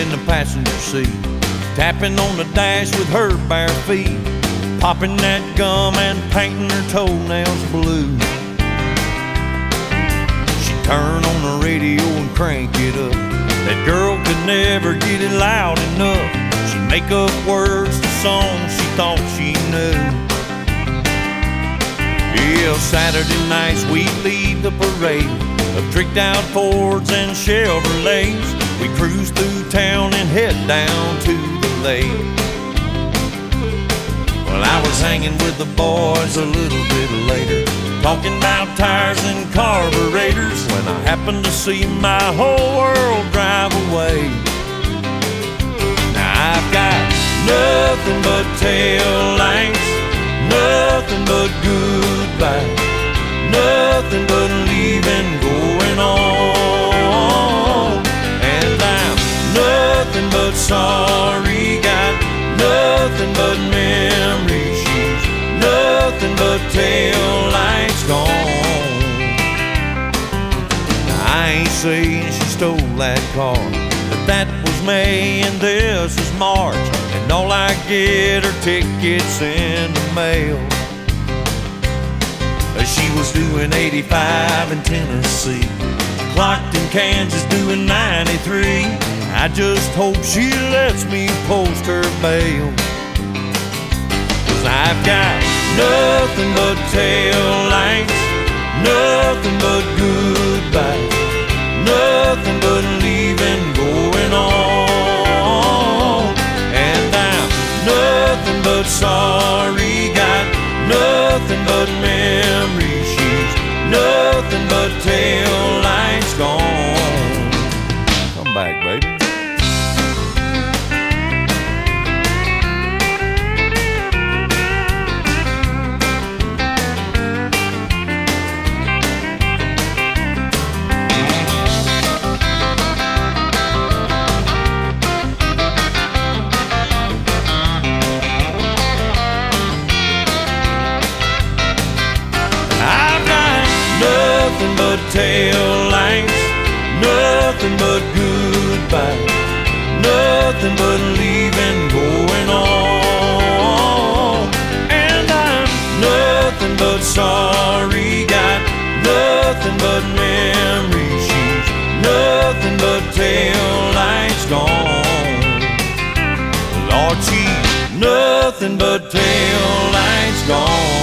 in the passenger seat, tapping on the dash with her bare feet, popping that gum and painting her toenails blue. She'd turn on the radio and crank it up. That girl could never get it loud enough. She'd make up words to songs she thought she knew. Yeah, Saturday nights we'd leave the parade of tricked out Fords and Chevrolets. We cruise through town and head down to the lake. Well, I was hanging with the boys a little bit later, talking about tires and carburetors, when I happened to see my whole world drive away. Now I've got nothing but tail lights, nothing but goodbye, nothing but leaving going on. And I'm nothing but sorry, got nothing but memories. She's nothing but tail lights gone. Now, I ain't saying she stole that car, but that was May and this is March, and all I get are tickets in the mail. She was doing 85 in Tennessee, clocked in Kansas doing 93. I just hope she lets me post her bail, 'cause I've got nothing but tail lights, nothing but goodbye, nothing but leaving going on. And I'm nothing but sorry, got nothing but memories. She's nothing but tail lights gone. Come back, baby. Nothing but tail lights, nothing but goodbye, nothing but leaving going on. And I'm nothing but sorry, got nothing but memories. She's nothing but tail lights gone. Lord, she's nothing but tail lights gone.